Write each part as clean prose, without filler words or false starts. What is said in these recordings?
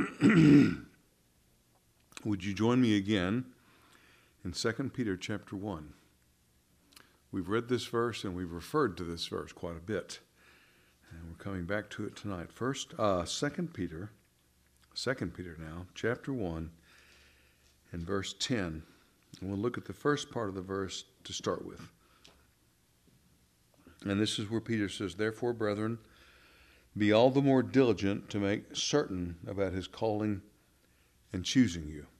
Would you join me again in 2 Peter chapter 1? We've read this verse and we've referred to this verse quite a bit. And we're coming back to it tonight. First, 2 Peter now, chapter 1 and verse 10. And we'll look at the first part of the verse to start with. And this is where Peter says, "Therefore, brethren, be all the more diligent to make certain about his calling and choosing you."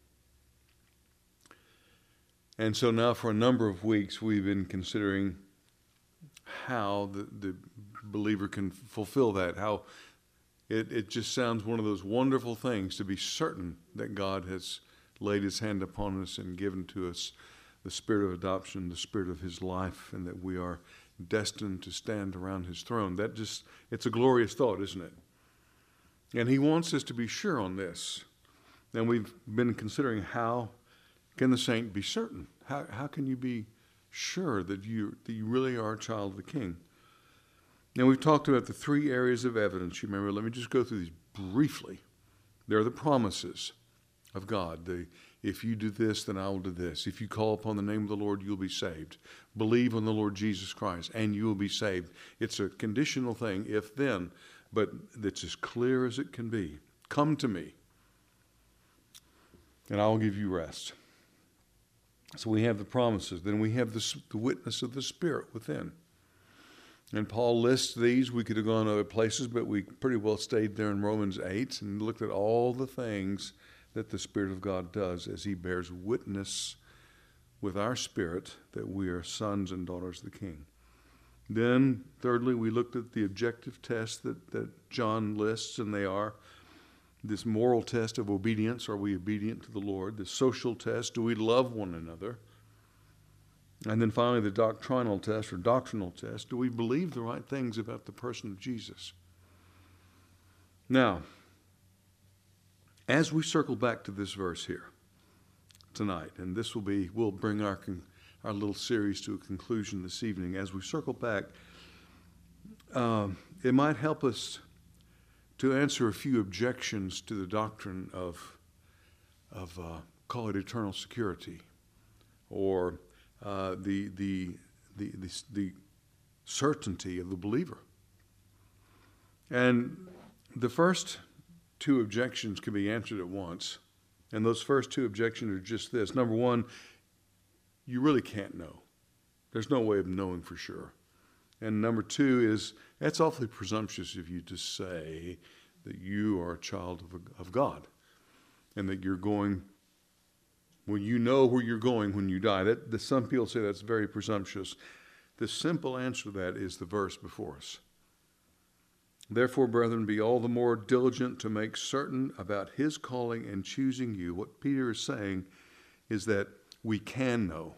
And so now for a number of weeks we've been considering how the believer can fulfill that, how it just sounds one of those wonderful things to be certain that God has laid his hand upon us and given to us the spirit of adoption, the spirit of his life, and that we are destined to stand around his throne. It's a glorious thought, isn't it? And he wants us to be sure on this. And we've been considering how can the saint be certain? How can you be sure that you really are a child of the King? Now, we've talked about the three areas of evidence. You remember, let me just go through these briefly. There are the promises of God. If you do this, then I will do this. If you call upon the name of the Lord, you'll be saved. Believe on the Lord Jesus Christ, and you will be saved. It's a conditional thing, if then, but it's as clear as it can be. Come to me, and I will give you rest. So we have the promises. Then we have the witness of the Spirit within. And Paul lists these. We could have gone other places, but we pretty well stayed there in Romans 8 and looked at all the things that the Spirit of God does as he bears witness with our spirit that we are sons and daughters of the King. Then, thirdly, we looked at the objective tests that John lists, and they are this moral test of obedience. Are we obedient to the Lord? The social test, do we love one another? And then finally, the doctrinal test, do we believe the right things about the person of Jesus? Now, as we circle back to this verse here tonight, and we'll bring our little series to a conclusion this evening. As we circle back, it might help us to answer a few objections to the doctrine of call it eternal security, or the certainty of the believer. And the first two objections can be answered at once. And those first two objections are just this. Number one, you really can't know. There's no way of knowing for sure. And number two is, that's awfully presumptuous of you to say that you are a child of God and that you're going, well, you know where you're going when you die. Some people say that's very presumptuous. The simple answer to that is the verse before us. Therefore, brethren, be all the more diligent to make certain about his calling and choosing you. What Peter is saying is that we can know.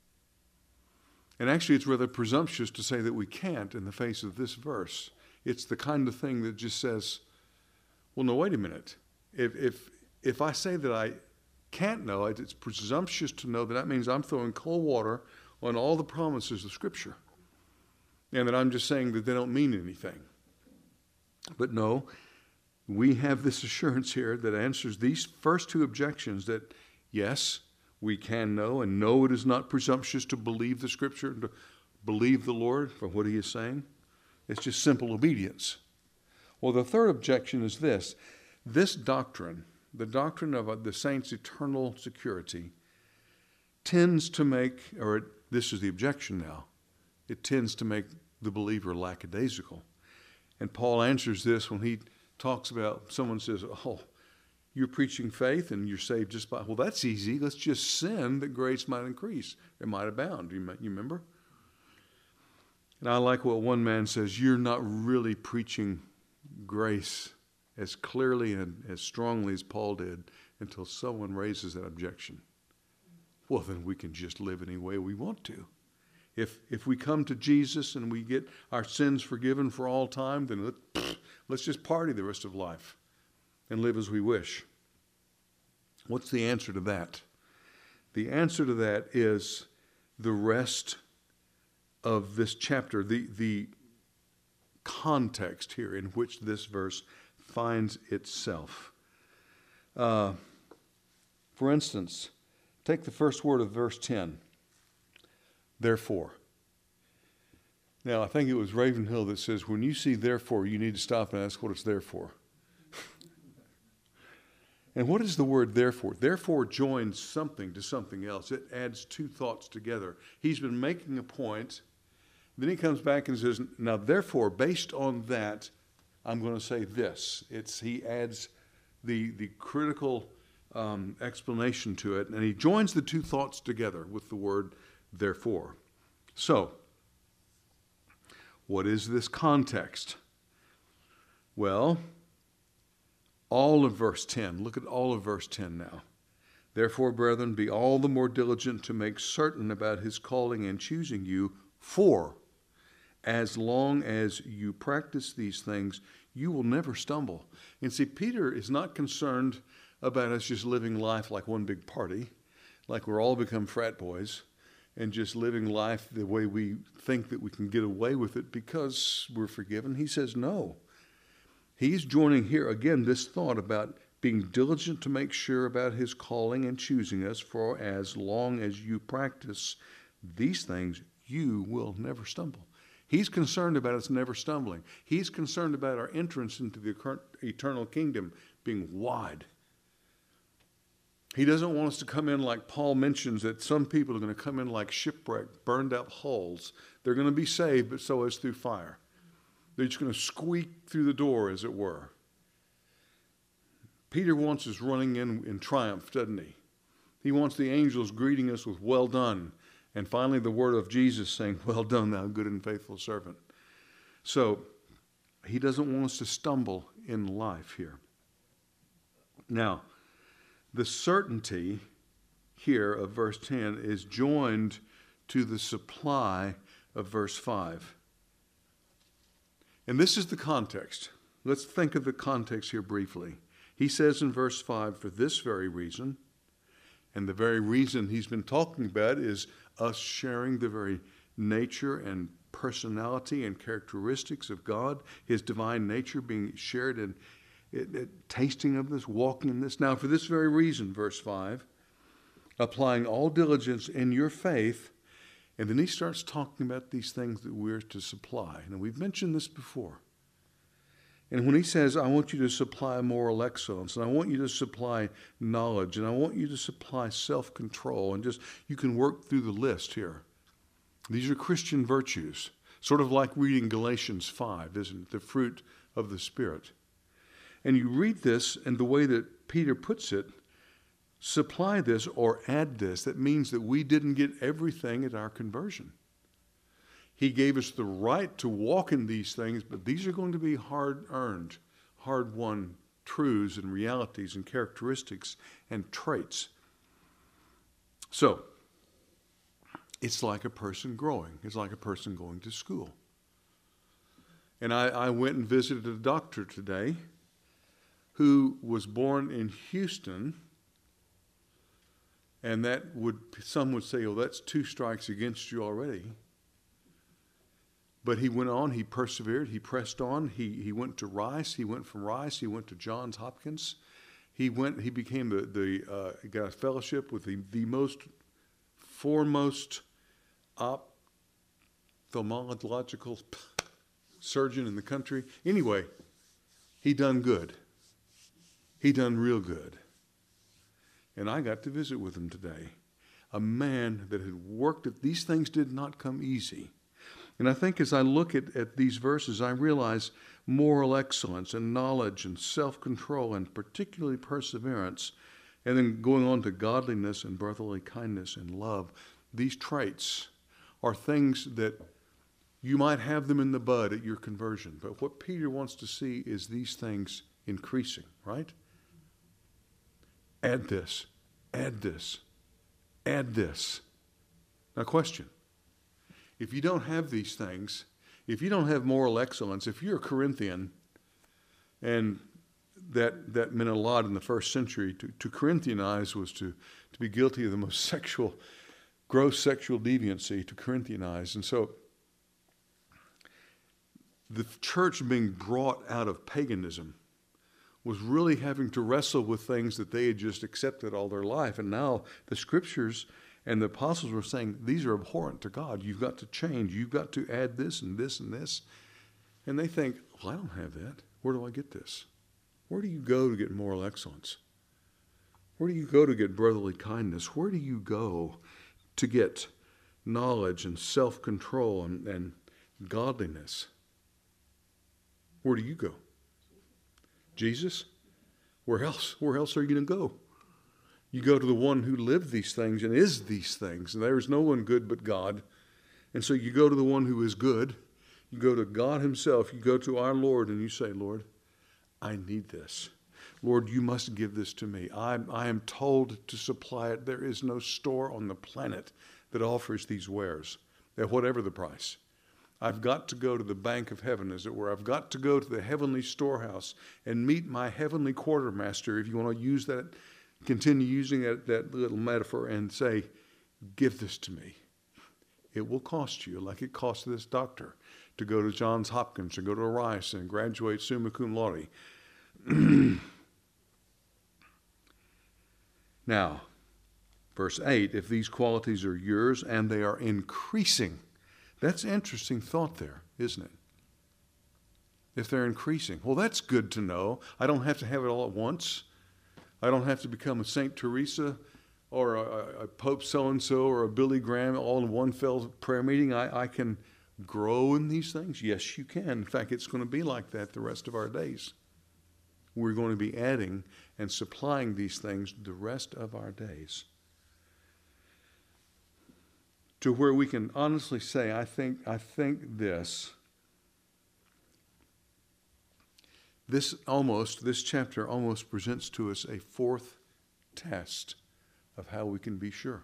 And actually, it's rather presumptuous to say that we can't in the face of this verse. It's the kind of thing that just says, well, no, wait a minute. If I say that I can't know, it's presumptuous to know that means I'm throwing cold water on all the promises of Scripture. And that I'm just saying that they don't mean anything. But no, we have this assurance here that answers these first two objections, that yes, we can know, and no, it is not presumptuous to believe the Scripture, to believe the Lord for what he is saying. It's just simple obedience. Well, the third objection is this. This doctrine, the doctrine of the saints' eternal security, tends to make, this is the objection now, it tends to make the believer lackadaisical. And Paul answers this when he talks about, someone says, oh, you're preaching faith and you're saved just by, well, that's easy. Let's just sin that grace might increase. It might abound. You remember? And I like what one man says, you're not really preaching grace as clearly and as strongly as Paul did until someone raises that objection. Well, then we can just live any way we want to. If we come to Jesus and we get our sins forgiven for all time, then let's just party the rest of life and live as we wish. What's the answer to that? The answer to that is the rest of this chapter, the context here in which this verse finds itself. For instance, take the first word of verse 10, therefore. Now, I think it was Ravenhill that says, when you see therefore, you need to stop and ask what it's there for. And what is the word therefore? Therefore joins something to something else. It adds two thoughts together. He's been making a point. Then he comes back and says, now therefore, based on that, I'm going to say this. He adds the critical explanation to it, and he joins the two thoughts together with the word therefore. So, what is this context? Well, all of verse 10. Look at all of verse 10 now. Therefore, brethren, be all the more diligent to make certain about his calling and choosing you, for as long as you practice these things, you will never stumble. And see, Peter is not concerned about us just living life like one big party, like we're all become frat boys, and just living life the way we think that we can get away with it because we're forgiven. He says no. He's joining here, again, this thought about being diligent to make sure about his calling and choosing us, for as long as you practice these things, you will never stumble. He's concerned about us never stumbling. He's concerned about our entrance into the eternal kingdom being wide. He doesn't want us to come in like Paul mentions, that some people are going to come in like shipwrecked, burned up hulls. They're going to be saved, but so is through fire. They're just going to squeak through the door, as it were. Peter wants us running in triumph, doesn't he? He wants the angels greeting us with well done. And finally, the word of Jesus saying, well done, thou good and faithful servant. So, he doesn't want us to stumble in life here. Now, the certainty here of verse 10 is joined to the supply of verse 5. And this is the context. Let's think of the context here briefly. He says in verse 5, for this very reason, and the very reason he's been talking about is us sharing the very nature and personality and characteristics of God, his divine nature being shared in tasting of this, walking in this. Now, for this very reason, verse 5, applying all diligence in your faith, and then he starts talking about these things that we're to supply. Now, we've mentioned this before. And when he says, I want you to supply moral excellence, and I want you to supply knowledge, and I want you to supply self-control, and just, you can work through the list here. These are Christian virtues, sort of like reading Galatians 5, isn't it? The fruit of the Spirit. And you read this, and the way that Peter puts it, supply this or add this, that means that we didn't get everything at our conversion. He gave us the right to walk in these things, but these are going to be hard-earned, hard-won truths and realities and characteristics and traits. So, it's like a person growing. It's like a person going to school. And I went and visited a doctor today who was born in Houston, and some would say, oh, that's 2 strikes against you already. But he went on, he persevered, he pressed on, he went to Rice, he went from Rice, he went to Johns Hopkins. He became got a fellowship with the most foremost ophthalmological surgeon in the country. Anyway, he done good. He done real good. And I got to visit with him today. A man that had worked at these things did not come easy. And I think as I look at these verses, I realize moral excellence and knowledge and self-control and particularly perseverance, and then going on to godliness and brotherly kindness and love. These traits are things that you might have them in the bud at your conversion. But what Peter wants to see is these things increasing, right? Add this, add this, add this. Now, question. If you don't have these things, if you don't have moral excellence, if you're a Corinthian, and that meant a lot in the first century, to Corinthianize was to be guilty of the most gross sexual deviancy, to Corinthianize. And so the church being brought out of paganism was really having to wrestle with things that they had just accepted all their life. And now the scriptures and the apostles were saying, these are abhorrent to God. You've got to change. You've got to add this and this and this. And they think, well, I don't have that. Where do I get this? Where do you go to get moral excellence? Where do you go to get brotherly kindness? Where do you go to get knowledge and self-control and godliness? Where do you go? Jesus? Where else? Where else are you going to go? You go to the one who lived these things and is these things. And there is no one good but God. And so you go to the one who is good. You go to God himself. You go to our Lord and you say, Lord, I need this. Lord, you must give this to me. I am told to supply it. There is no store on the planet that offers these wares at whatever the price. I've got to go to the bank of heaven, as it were. I've got to go to the heavenly storehouse and meet my heavenly quartermaster, if you want to use that, continue using that little metaphor, and say, give this to me. It will cost you, like it cost this doctor to go to Johns Hopkins and go to Rice and graduate summa cum laude. Now, verse 8, if these qualities are yours and they are increasing. That's an interesting thought there, isn't it? If they're increasing. Well, that's good to know. I don't have to have it all at once. I don't have to become a St. Teresa or a Pope so-and-so or a Billy Graham all in one fell prayer meeting. I can grow in these things. Yes, you can. In fact, it's going to be like that the rest of our days. We're going to be adding and supplying these things the rest of our days, to where we can honestly say, I think this chapter almost presents to us a fourth test of how we can be sure.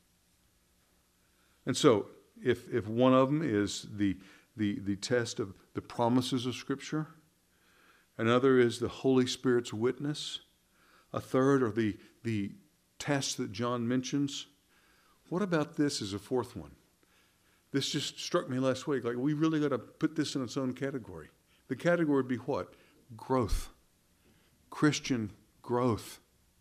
And so, if one of them is the test of the promises of Scripture, another is the Holy Spirit's witness, a third are the tests that John mentions. What about this as a fourth one? This just struck me last week. Like, we really got to put this in its own category. The category would be what? Growth. Christian growth.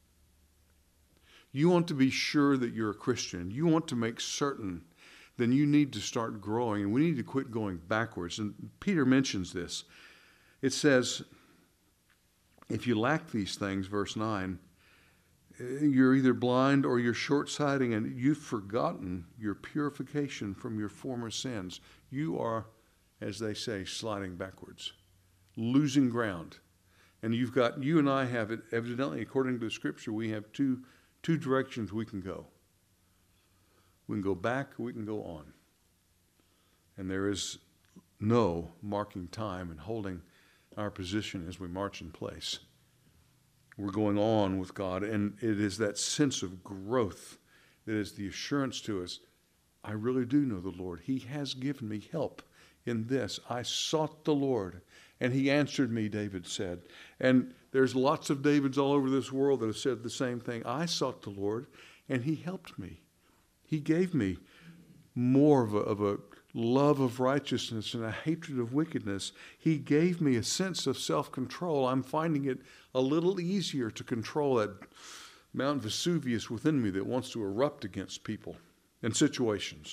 You want to be sure that you're a Christian. You want to make certain. Then you need to start growing, and we need to quit going backwards. And Peter mentions this. It says, if you lack these things, verse 9, you're either blind or you're short-sighted, and you've forgotten your purification from your former sins. You are, as they say, sliding backwards, losing ground. And you and I have it, evidently, according to the Scripture, we have two directions we can go. We can go back or we can go on. And there is no marking time and holding our position as we march in place. We're going on with God, and it is that sense of growth that is the assurance to us, I really do know the Lord. He has given me help in this. I sought the Lord, and he answered me, David said. And there's lots of Davids all over this world that have said the same thing. I sought the Lord, and he helped me. He gave me more of a love of righteousness and a hatred of wickedness. He gave me a sense of self-control. I'm finding it a little easier to control that Mount Vesuvius within me that wants to erupt against people and situations.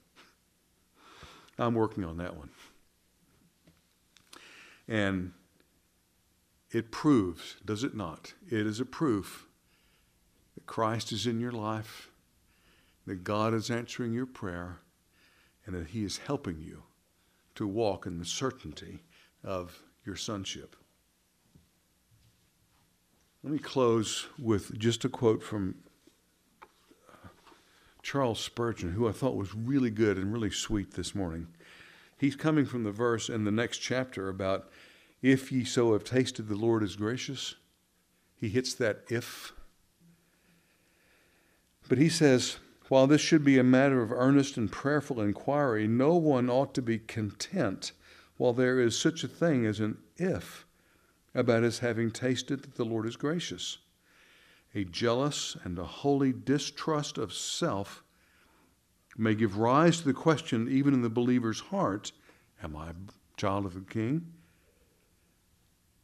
I'm working on that one. And it proves, does it not? It is a proof that Christ is in your life, that God is answering your prayer, and that he is helping you to walk in the certainty of your sonship. Let me close with just a quote from Charles Spurgeon, who I thought was really good and really sweet this morning. He's coming from the verse in the next chapter about, if ye so have tasted the Lord is gracious. He hits that if. But he says, while this should be a matter of earnest and prayerful inquiry, no one ought to be content while there is such a thing as an if about his having tasted that the Lord is gracious. A jealous and a holy distrust of self may give rise to the question, even in the believer's heart, am I a child of the King?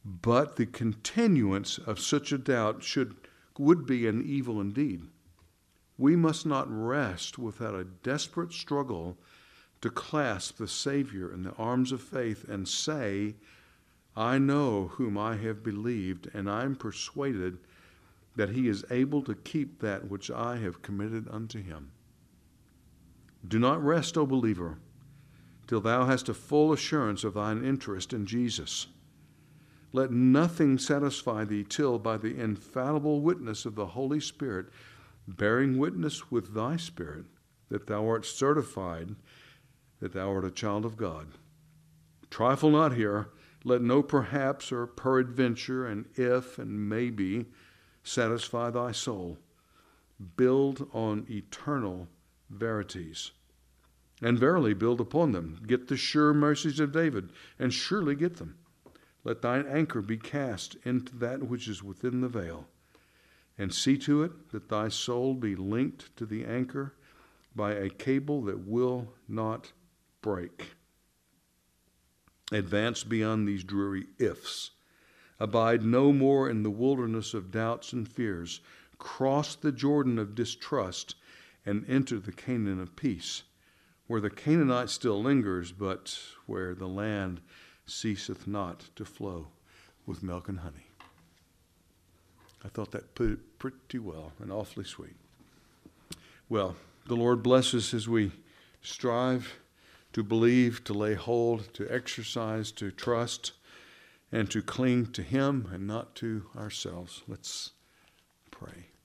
But the continuance of such a doubt would be an evil indeed. We must not rest without a desperate struggle to clasp the Savior in the arms of faith and say, I know whom I have believed, and I am persuaded that he is able to keep that which I have committed unto him. Do not rest, O believer, till thou hast a full assurance of thine interest in Jesus. Let nothing satisfy thee till by the infallible witness of the Holy Spirit, bearing witness with thy spirit, that thou art certified that thou art a child of God. Trifle not here. Let no perhaps or peradventure and if and maybe satisfy thy soul. Build on eternal verities. And verily build upon them. Get the sure mercies of David, and surely get them. Let thine anchor be cast into that which is within the veil, and see to it that thy soul be linked to the anchor by a cable that will not break. Advance beyond these dreary ifs. Abide no more in the wilderness of doubts and fears. Cross the Jordan of distrust and enter the Canaan of peace, where the Canaanite still lingers, but where the land ceaseth not to flow with milk and honey. I thought that put it pretty well and awfully sweet. Well, the Lord bless us as we strive to believe, to lay hold, to exercise, to trust, and to cling to him and not to ourselves. Let's pray.